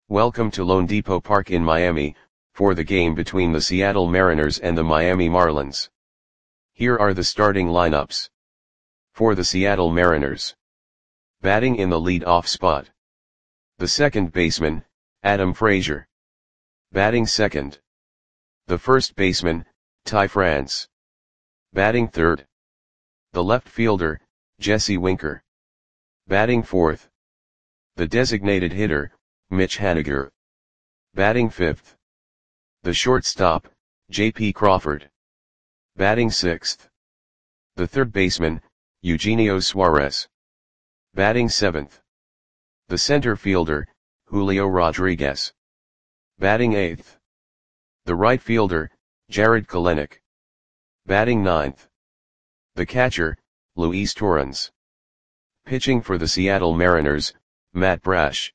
Welcome to loanDepot Park in Miami, for the game between the Seattle Mariners and the Miami Marlins. Here are the starting lineups. For the Seattle Mariners. Batting in the lead-off spot. The second baseman, Adam Frazier. Batting second. The first baseman, Ty France. Batting third. The left fielder, Jesse Winker. Batting fourth. The designated hitter, Mitch Haniger. Batting fifth. The shortstop, J.P. Crawford. Batting sixth. The third baseman, Eugenio Suarez. Batting seventh. The center fielder, Julio Rodriguez. Batting eighth. The right fielder, Jarred Kelenic. Batting ninth. The catcher, Luis Torrens. Pitching for the Seattle Mariners, Matt Brash.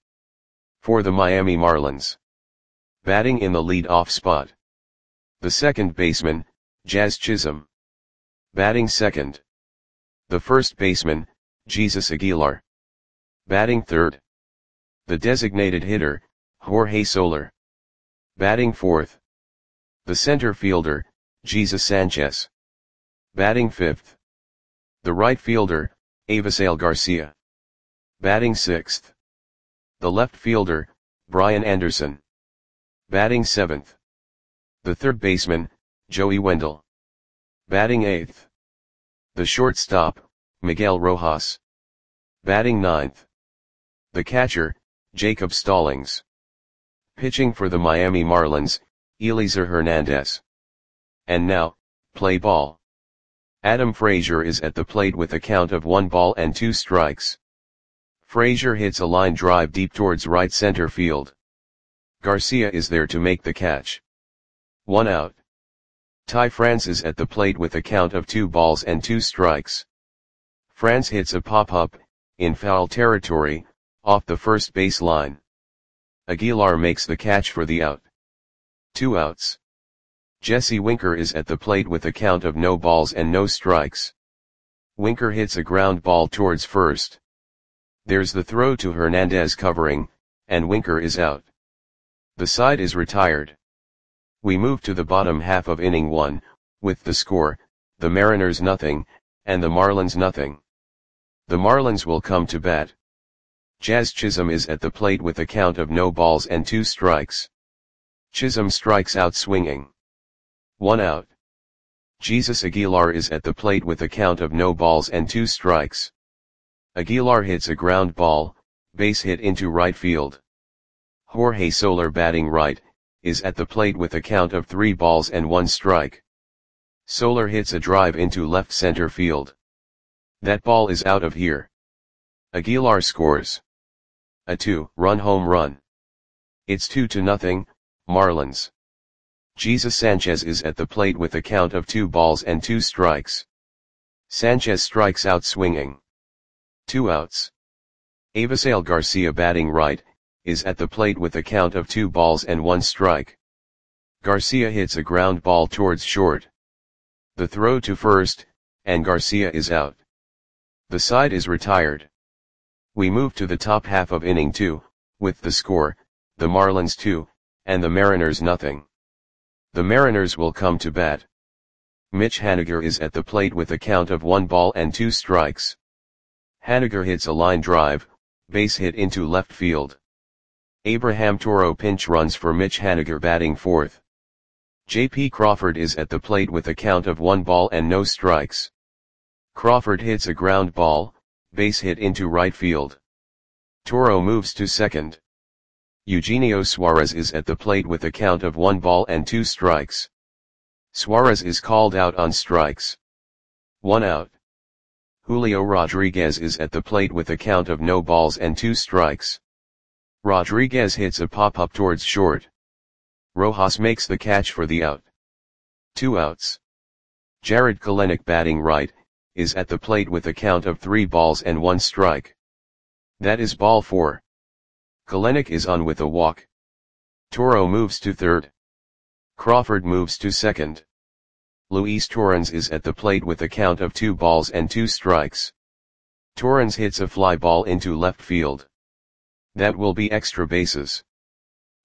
For the Miami Marlins. Batting in the lead-off spot. The second baseman, Jazz Chisholm. Batting second. The first baseman, Jesus Aguilar. Batting third. The designated hitter, Jorge Soler. Batting fourth. The center fielder, Jesus Sanchez. Batting fifth. The right fielder, Avisail Garcia. Batting sixth. The left fielder, Brian Anderson. Batting seventh. The third baseman, Joey Wendle. Batting eighth. The shortstop, Miguel Rojas. Batting ninth. The catcher, Jacob Stallings. Pitching for the Miami Marlins, Eliezer Hernandez. And now, play ball. Adam Frazier is at the plate with a count of 1-2 strikes. Frazier hits a line drive deep towards right center field. Garcia is there to make the catch. 1 out. Ty France is at the plate with a count of 2-2 strikes. France hits a pop-up, in foul territory, off the first base line. Aguilar makes the catch for the out. 2 outs. Jesse Winker is at the plate with a count of no balls and no strikes. Winker hits a ground ball towards first. There's the throw to Hernandez covering, and Winker is out. The side is retired. We move to the bottom half of inning 1, with the score, the Mariners nothing, and the Marlins nothing. The Marlins will come to bat. Jazz Chisholm is at the plate with a count of no balls and 2 strikes. Chisholm strikes out swinging. 1 out. Jesus Aguilar is at the plate with a count of no balls and 2 strikes. Aguilar hits a ground ball, base hit into right field. Jorge Soler, batting right, is at the plate with a count of 3 balls and 1 strike. Soler hits a drive into left center field. That ball is out of here. Aguilar scores a 2-run home run. It's 2-0, Marlins. Jesus Sanchez is at the plate with a count of 2 balls and 2 strikes. Sanchez strikes out swinging. 2 outs. Avisail Garcia, batting right, is at the plate with a count of 2 balls and 1 strike. Garcia hits a ground ball towards short. The throw to first, and Garcia is out. The side is retired. We move to the top half of inning 2, with the score, the Marlins 2, and the Mariners nothing. The Mariners will come to bat. Mitch Haniger is at the plate with a count of 1-2 strikes. Haniger hits a line drive, base hit into left field. Abraham Toro pinch runs for Mitch Haniger, batting fourth. J.P. Crawford is at the plate with a count of 1 ball and no strikes. Crawford hits a ground ball, base hit into right field. Toro moves to second. Eugenio Suarez is at the plate with a count of 1 ball and 2 strikes. Suarez is called out on strikes. 1 out. Julio Rodriguez is at the plate with a count of no balls and 2 strikes. Rodriguez hits a pop-up towards short. Rojas makes the catch for the out. 2 outs. Jarred Kelenic, batting right, is at the plate with a count of 3 balls and 1 strike. That is ball 4. Kelenic is on with a walk. Toro moves to third. Crawford moves to second. Luis Torrens is at the plate with a count of 2 balls and 2 strikes. Torrens hits a fly ball into left field. That will be extra bases.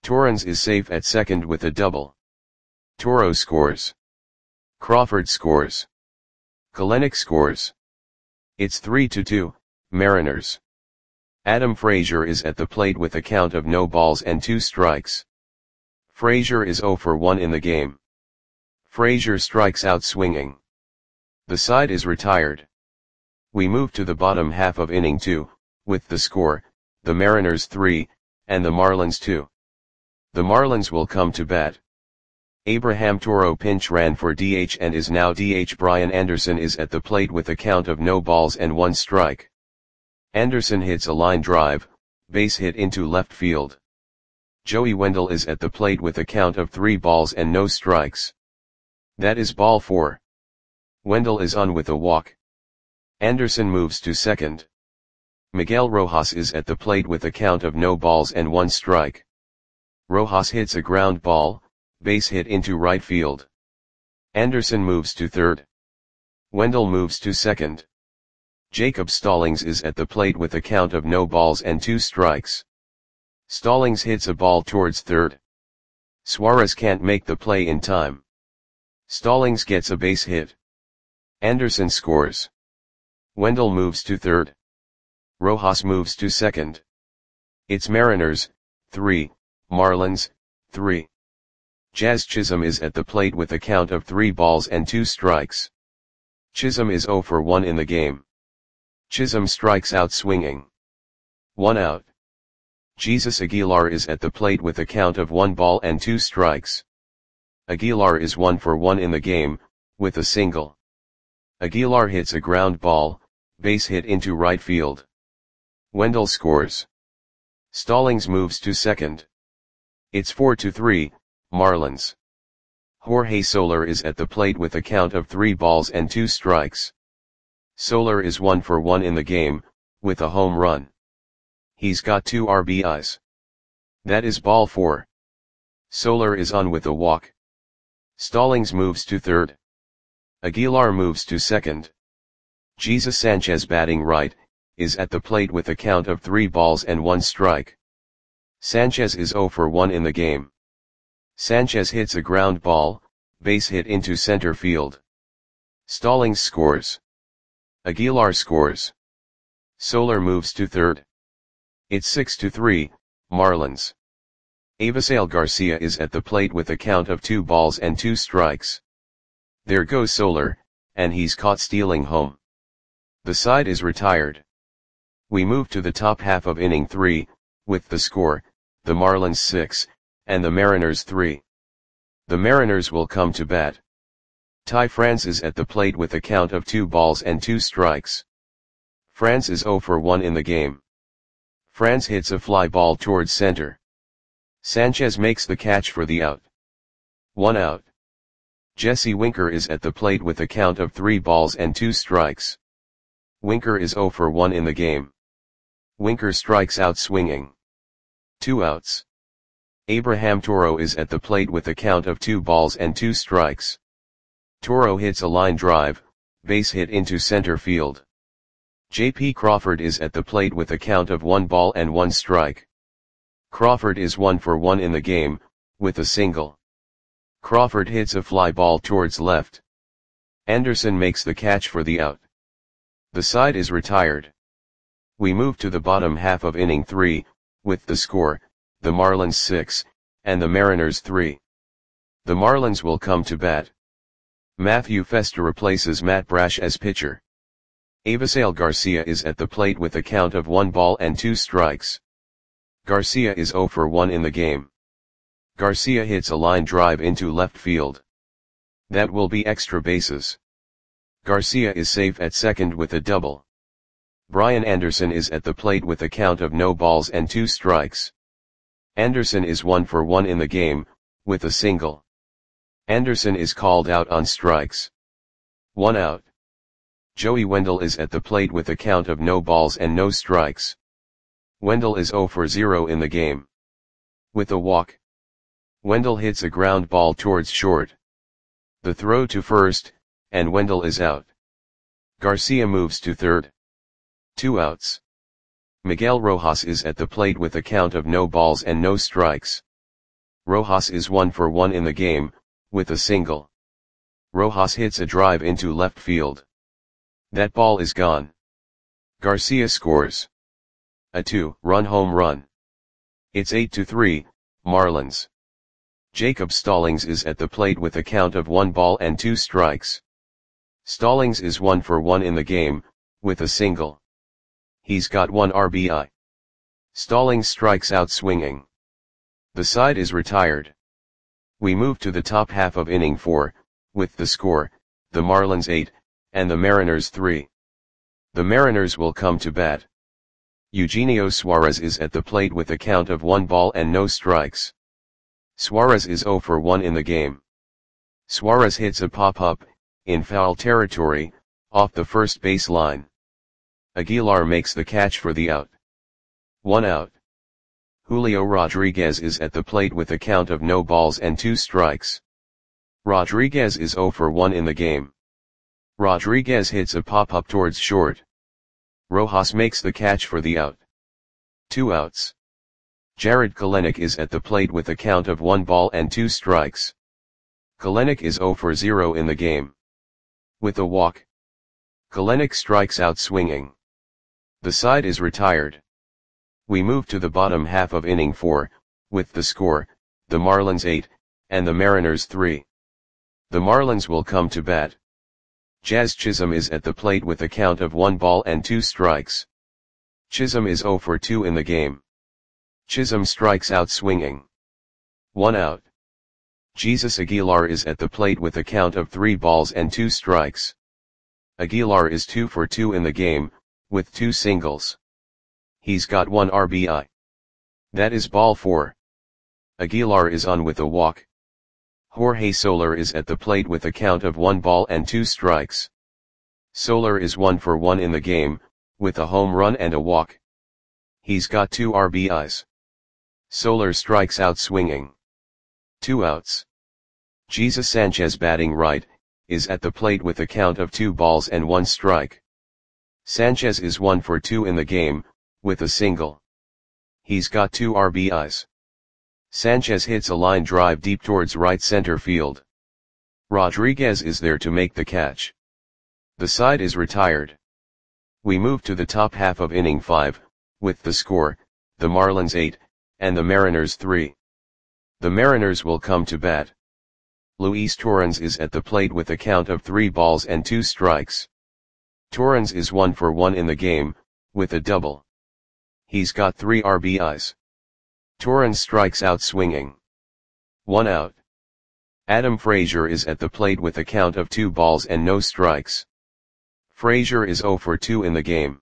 Torrens is safe at second with a double. Toro scores. Crawford scores. Kalenic scores. It's 3-2, Mariners. Adam Frazier is at the plate with a count of no balls and 2 strikes. Frazier is 0 for 1 in the game. Frazier strikes out swinging. The side is retired. We move to the bottom half of inning 2, with the score, the Mariners 3, and the Marlins 2. The Marlins will come to bat. Abraham Toro pinch ran for DH and is now DH. Brian Anderson is at the plate with a count of no balls and 1 strike. Anderson hits a line drive, base hit into left field. Joey Wendle is at the plate with a count of 3 balls and no strikes. That is ball 4. Wendle is on with a walk. Anderson moves to second. Miguel Rojas is at the plate with a count of no balls and 1 strike. Rojas hits a ground ball, base hit into right field. Anderson moves to third. Wendle moves to second. Jacob Stallings is at the plate with a count of no balls and 2 strikes. Stallings hits a ball towards third. Suarez can't make the play in time. Stallings gets a base hit. Anderson scores. Wendle moves to third. Rojas moves to second. It's Mariners, 3, Marlins, 3. Jazz Chisholm is at the plate with a count of 3 balls and 2 strikes. Chisholm is 0 for 1 in the game. Chisholm strikes out swinging. 1 out. Jesus Aguilar is at the plate with a count of 1 ball and 2 strikes. Aguilar is 1 for 1 in the game, with a single. Aguilar hits a ground ball, base hit into right field. Wendle scores. Stallings moves to second. It's 4-3, Marlins. Jorge Soler is at the plate with a count of 3 balls and 2 strikes. Soler is 1 for 1 in the game, with a home run. He's got 2 RBIs. That is ball 4. Soler is on with a walk. Stallings moves to third. Aguilar moves to second. Jesus Sanchez batting right, is at the plate with a count of 3 balls and 1 strike. Sanchez is 0 for 1 in the game. Sanchez hits a ground ball, base hit into center field. Stallings scores. Aguilar scores. Soler moves to third. It's 6-3, Marlins. Avisail Garcia is at the plate with a count of 2 balls and 2 strikes. There goes Soler, and he's caught stealing home. The side is retired. We move to the top half of inning 3, with the score, the Marlins 6, and the Mariners 3. The Mariners will come to bat. Ty France is at the plate with a count of 2 balls and 2 strikes. France is 0 for 1 in the game. France hits a fly ball towards center. Sanchez makes the catch for the out. 1 out. Jesse Winker is at the plate with a count of 3 balls and 2 strikes. Winker is 0 for 1 in the game. Winker strikes out swinging. 2 outs. Abraham Toro is at the plate with a count of 2 balls and 2 strikes. Toro hits a line drive, base hit into center field. J.P. Crawford is at the plate with a count of 1 ball and 1 strike. Crawford is 1 for 1 in the game, with a single. Crawford hits a fly ball towards left. Anderson makes the catch for the out. The side is retired. We move to the bottom half of inning 3, with the score, the Marlins 6, and the Mariners 3. The Marlins will come to bat. Matthew Festa replaces Matt Brash as pitcher. Avisail Garcia is at the plate with a count of 1 ball and 2 strikes. Garcia is 0 for 1 in the game. Garcia hits a line drive into left field. That will be extra bases. Garcia is safe at second with a double. Brian Anderson is at the plate with a count of no balls and 2 strikes. Anderson is 1 for 1 in the game, with a single. Anderson is called out on strikes. 1 out. Joey Wendle is at the plate with a count of no balls and no strikes. Wendle is 0 for 0 in the game. With a walk. Wendle hits a ground ball towards short. The throw to first, and Wendle is out. Garcia moves to third. 2 outs. Miguel Rojas is at the plate with a count of no balls and no strikes. Rojas is 1 for 1 in the game, with a single. Rojas hits a drive into left field. That ball is gone. Garcia scores a 2-run home run. It's 8-3, Marlins. Jacob Stallings is at the plate with a count of 1 ball and 2 strikes. Stallings is 1 for 1 in the game, with a single. He's got 1 RBI. Stallings strikes out swinging. The side is retired. We move to the top half of inning 4, with the score, the Marlins 8, and the Mariners 3. The Mariners will come to bat. Eugenio Suarez is at the plate with a count of 1 ball and no strikes. Suarez is 0 for 1 in the game. Suarez hits a pop-up, in foul territory, off the first base line. Aguilar makes the catch for the out. 1 out. Julio Rodriguez is at the plate with a count of no balls and 2 strikes. Rodriguez is 0 for 1 in the game. Rodriguez hits a pop-up towards short. Rojas makes the catch for the out. 2 outs. Jarred Kelenic is at the plate with a count of 1 ball and 2 strikes. Kelenic is 0 for 0 in the game. With a walk. Kelenic strikes out swinging. The side is retired. We move to the bottom half of inning 4, with the score, the Marlins 8, and the Mariners 3. The Marlins will come to bat. Jazz Chisholm is at the plate with a count of 1 ball and 2 strikes. Chisholm is 0 for 2 in the game. Chisholm strikes out swinging. 1 out. Jesus Aguilar is at the plate with a count of 3 balls and 2 strikes. Aguilar is 2 for 2 in the game, with 2 singles. He's got 1 RBI. That is ball 4. Aguilar is on with a walk. Jorge Soler is at the plate with a count of 1 ball and 2 strikes. Soler is 1 for 1 in the game, with a home run and a walk. He's got 2 RBIs. Soler strikes out swinging. 2 outs. Jesus Sanchez, batting right, is at the plate with a count of 2 balls and 1 strike. Sanchez is 1 for 2 in the game, with a single. He's got 2 RBIs. Sanchez hits a line drive deep towards right center field. Rodriguez is there to make the catch. The side is retired. We move to the top half of inning 5, with the score, the Marlins 8, and the Mariners 3. The Mariners will come to bat. Luis Torrens is at the plate with a count of 3 balls and 2 strikes. Torrens is 1 for 1 in the game, with a double. He's got 3 RBIs. Torrens strikes out swinging. 1 out. Adam Frazier is at the plate with a count of 2 balls and no strikes. Frazier is 0 for 2 in the game.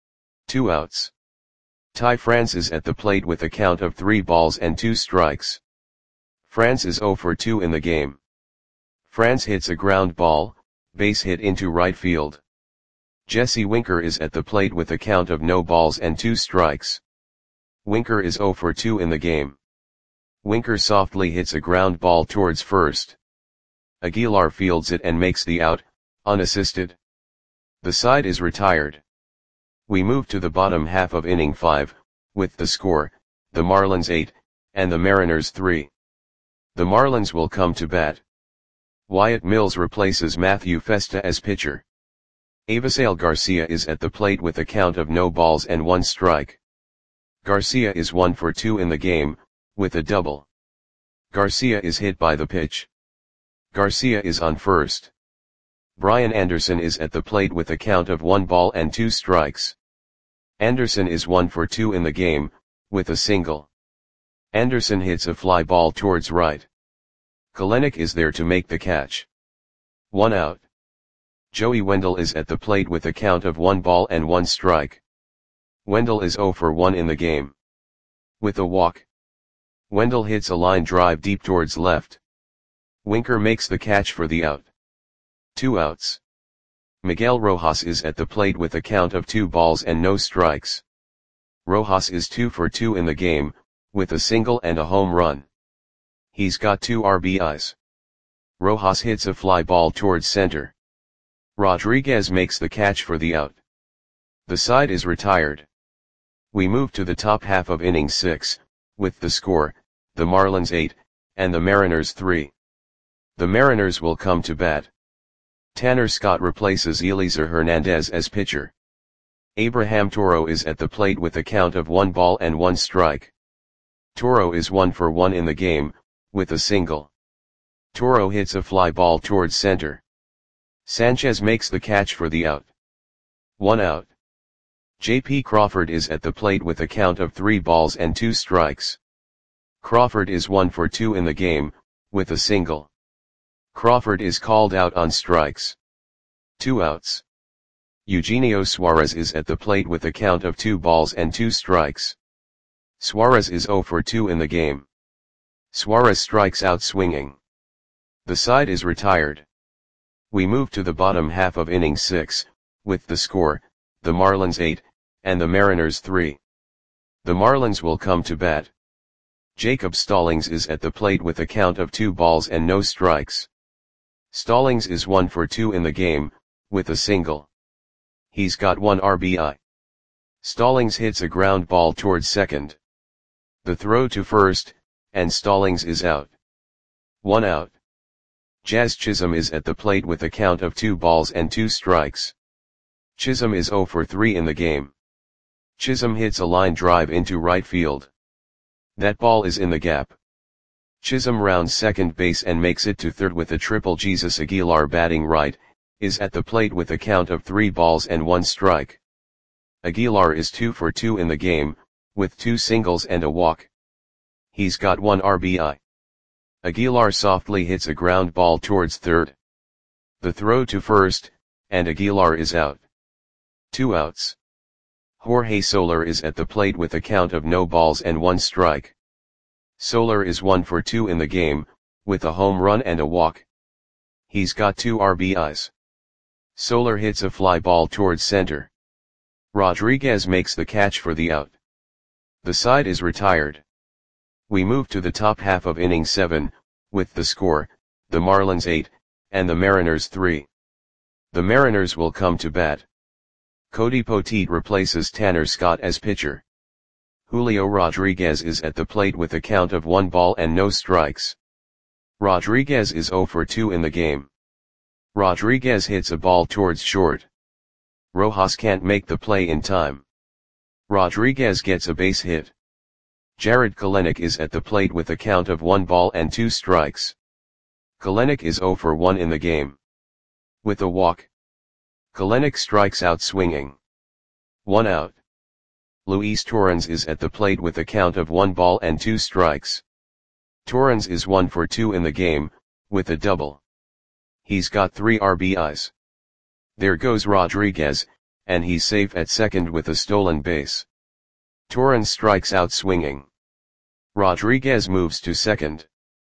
2 outs. Ty France is at the plate with a count of 3 balls and 2 strikes. France is 0 for 2 in the game. France hits a ground ball, base hit into right field. Jesse Winker is at the plate with a count of no balls and 2 strikes. Winker is 0 for 2 in the game. Winker softly hits a ground ball towards first. Aguilar fields it and makes the out, unassisted. The side is retired. We move to the bottom half of inning 5, with the score, the Marlins 8, and the Mariners 3. The Marlins will come to bat. Wyatt Mills replaces Matthew Festa as pitcher. Avisail Garcia is at the plate with a count of no balls and 1 strike. Garcia is 1 for 2 in the game, with a double. Garcia is hit by the pitch. Garcia is on first. Brian Anderson is at the plate with a count of 1 ball and 2 strikes. Anderson is 1 for 2 in the game, with a single. Anderson hits a fly ball towards right. Kelenic is there to make the catch. 1 out. Joey Wendell is at the plate with a count of 1 ball and 1 strike. Wendell is 0 for 1 in the game. With a walk. Wendell hits a line drive deep towards left. Winker makes the catch for the out. 2 outs. Miguel Rojas is at the plate with a count of 2 balls and no strikes. Rojas is 2 for 2 in the game, with a single and a home run. He's got 2 RBIs. Rojas hits a fly ball towards center. Rodriguez makes the catch for the out. The side is retired. We move to the top half of inning 6, with the score, the Marlins 8, and the Mariners 3. The Mariners will come to bat. Tanner Scott replaces Eliezer Hernandez as pitcher. Abraham Toro is at the plate with a count of 1 ball and 1 strike. Toro is 1 for 1 in the game, with a single. Toro hits a fly ball towards center. Sanchez makes the catch for the out. 1 out. J.P. Crawford is at the plate with a count of 3 balls and 2 strikes. Crawford is 1 for 2 in the game, with a single. Crawford is called out on strikes. 2 outs. Eugenio Suarez is at the plate with a count of 2 balls and 2 strikes. Suarez is 0 for 2 in the game. Suarez strikes out swinging. The side is retired. We move to the bottom half of inning 6, with the score, the Marlins 8, and the Mariners 3. The Marlins will come to bat. Jacob Stallings is at the plate with a count of 2 balls and no strikes. Stallings is 1 for 2 in the game, with a single. He's got 1 RBI. Stallings hits a ground ball towards second. The throw to first, and Stallings is out. 1 out. Jazz Chisholm is at the plate with a count of 2 balls and 2 strikes. Chisholm is 0 for 3 in the game. Chisholm hits a line drive into right field. That ball is in the gap. Chisholm rounds second base and makes it to third with a triple. Jesus Aguilar, batting right, is at the plate with a count of 3 balls and 1 strike. Aguilar is 2 for 2 in the game, with 2 singles and a walk. He's got 1 RBI. Aguilar softly hits a ground ball towards third. The throw to first, and Aguilar is out. 2 outs. Jorge Soler is at the plate with a count of no balls and 1 strike. Soler is 1 for 2 in the game, with a home run and a walk. He's got 2 RBIs. Soler hits a fly ball towards center. Rodriguez makes the catch for the out. The side is retired. We move to the top half of inning 7, with the score, the Marlins 8, and the Mariners 3. The Mariners will come to bat. Cody Poteet replaces Tanner Scott as pitcher. Julio Rodriguez is at the plate with a count of 1 ball and no strikes. Rodriguez is 0 for 2 in the game. Rodriguez hits a ball towards short. Rojas can't make the play in time. Rodriguez gets a base hit. Jared Kelenic is at the plate with a count of 1 ball and 2 strikes. Kelenic is 0 for 1 in the game. With a walk. Kelenic strikes out swinging. 1 out. Luis Torrens is at the plate with a count of 1 ball and 2 strikes. Torrens is 1 for 2 in the game, with a double. He's got 3 RBIs. There goes Rodriguez, and he's safe at second with a stolen base. Torrens strikes out swinging. Rodriguez moves to second.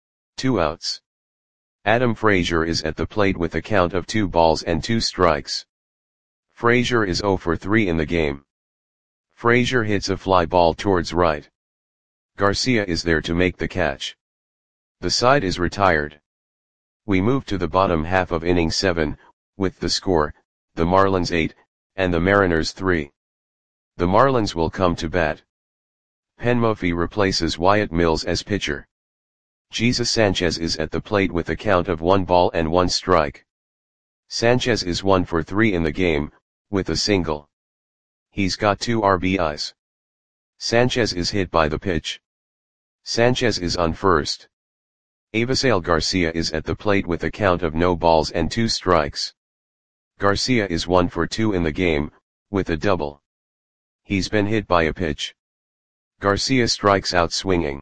2 outs. Adam Frazier is at the plate with a count of 2 balls and 2 strikes. Frazier is 0 for 3 in the game. Frazier hits a fly ball towards right. Garcia is there to make the catch. The side is retired. We move to the bottom half of inning 7, with the score, the Marlins 8, and the Mariners 3. The Marlins will come to bat. Penn Murphy replaces Wyatt Mills as pitcher. Jesus Sanchez is at the plate with a count of 1 ball and 1 strike. Sanchez is 1 for 3 in the game, with a single. He's got 2 RBIs. Sanchez is hit by the pitch. Sanchez is on first. Avisail Garcia is at the plate with a count of no balls and 2 strikes. Garcia is 1 for 2 in the game, with a double. He's been hit by a pitch. Garcia strikes out swinging.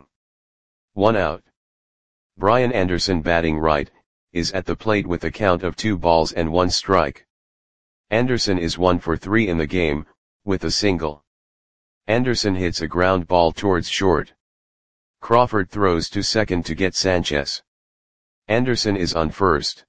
1 out. Brian Anderson, batting right, is at the plate with a count of 2 balls and 1 strike. Anderson is 1 for 3 in the game, with a single. Anderson hits a ground ball towards short. Crawford throws to second to get Sanchez. Anderson is on first.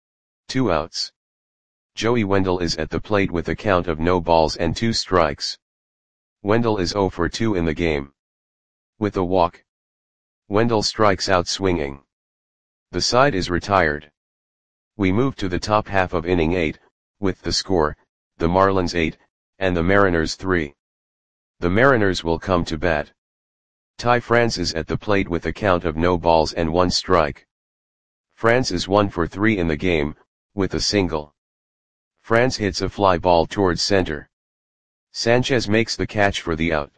2 outs. Joey Wendell is at the plate with a count of no balls and 2 strikes. Wendell is 0 for 2 in the game. With a walk. Wendell strikes out swinging. The side is retired. We move to the top half of inning 8, with the score, the Marlins 8, and the Mariners 3. The Mariners will come to bat. Ty France is at the plate with a count of no balls and 1 strike. France is 1 for 3 in the game, with a single. France hits a fly ball towards center. Sanchez makes the catch for the out.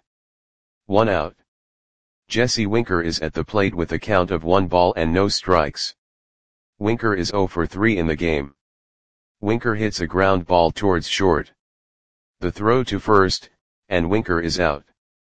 1 out. Jesse Winker is at the plate with a count of 1 ball and no strikes. Winker is 0 for 3 in the game. Winker hits a ground ball towards short. The throw to first, and Winker is out.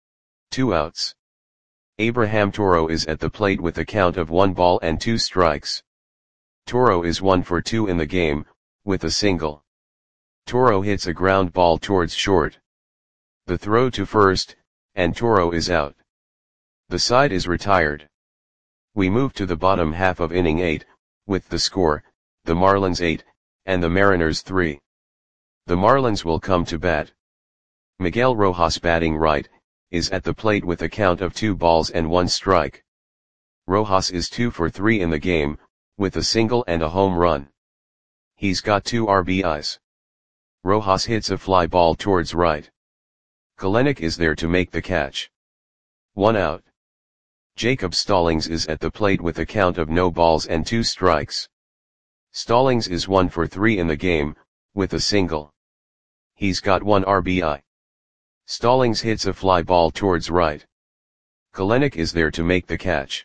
2 outs. Abraham Toro is at the plate with a count of 1 ball and 2 strikes. Toro is 1 for 2 in the game, with a single. Toro hits a ground ball towards short. The throw to first, and Toro is out. The side is retired. We move to the bottom half of inning 8, with the score, the Marlins 8, and the Mariners 3. The Marlins will come to bat. Miguel Rojas, batting right, is at the plate with a count of 2 balls and 1 strike. Rojas is 2 for 3 in the game, with a single and a home run. He's got 2 RBIs. Rojas hits a fly ball towards right. Kelenic is there to make the catch. 1 out. Jacob Stallings is at the plate with a count of no balls and 2 strikes. Stallings is 1 for 3 in the game, with a single. He's got 1 RBI. Stallings hits a fly ball towards right. Kelenic is there to make the catch.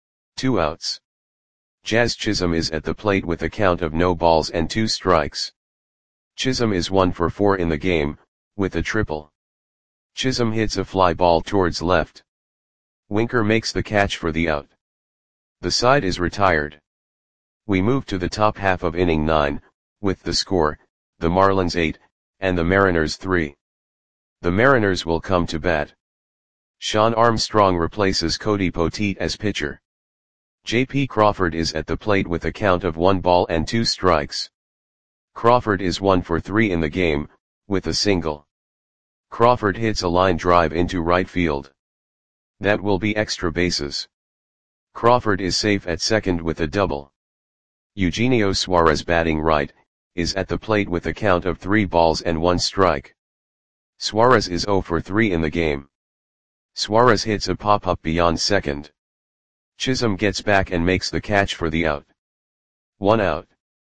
2 outs. Jazz Chisholm is at the plate with a count of no balls and 2 strikes. Chisholm is 1 for 4 in the game, with a triple. Chisholm hits a fly ball towards left. Winker makes the catch for the out. The side is retired. We move to the top half of inning 9, with the score, the Marlins 8, and the Mariners 3. The Mariners will come to bat. Sean Armstrong replaces Cody Poteet as pitcher. J.P. Crawford is at the plate with a count of 1 ball and 2 strikes. Crawford is 1 for 3 in the game, with a single. Crawford hits a line drive into right field. That will be extra bases. Crawford is safe at second with a double. Eugenio Suarez, batting right, is at the plate with a count of 3 balls and 1 strike. Suarez is 0 for 3 in the game. Suarez hits a pop-up beyond second. Chisholm gets back and makes the catch for the out. 1 out.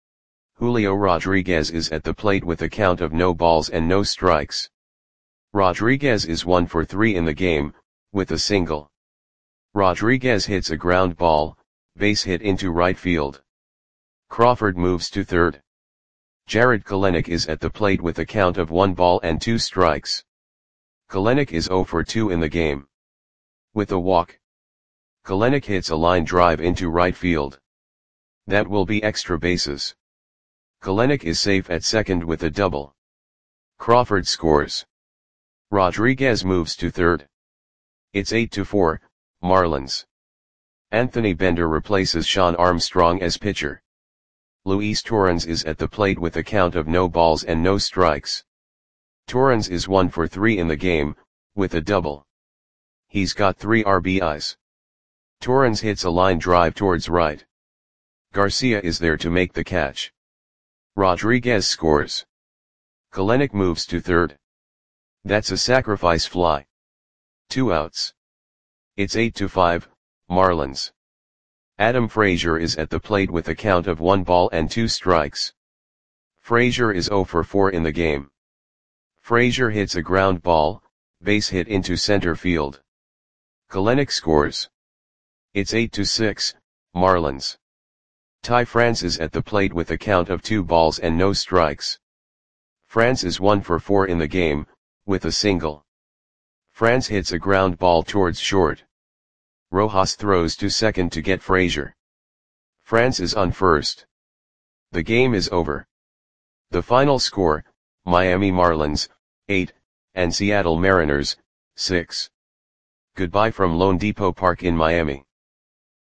Julio Rodriguez is at the plate with a count of no balls and no strikes. Rodriguez is 1 for 3 in the game, with a single. Rodriguez hits a ground ball, base hit into right field. Crawford moves to third. Jared Kelenic is at the plate with a count of 1 ball and 2 strikes. Kelenic is 0 for 2 in the game. With a walk. Kelenic hits a line drive into right field. That will be extra bases. Kelenic is safe at second with a double. Crawford scores. Rodriguez moves to third. It's 8-4, Marlins. Anthony Bender replaces Sean Armstrong as pitcher. Luis Torrens is at the plate with a count of no balls and no strikes. Torrens is 1 for 3 in the game, with a double. He's got 3 RBIs. Torrens hits a line drive towards right. Garcia is there to make the catch. Rodriguez scores. Kelenic moves to third. That's a sacrifice fly. 2 outs. It's 8-5, Marlins. Adam Frazier is at the plate with a count of 1 ball and 2 strikes. Frazier is 0 for 4 in the game. Frazier hits a ground ball, base hit into center field. Kelenic scores. It's 8-6, Marlins. Ty France is at the plate with a count of 2 balls and no strikes. France is 1 for 4 in the game, with a single. France hits a ground ball towards short. Rojas throws to second to get Frazier. France is on first. The game is over. The final score, Miami Marlins, 8, and Seattle Mariners, 6. Goodbye from Lone Depot Park in Miami.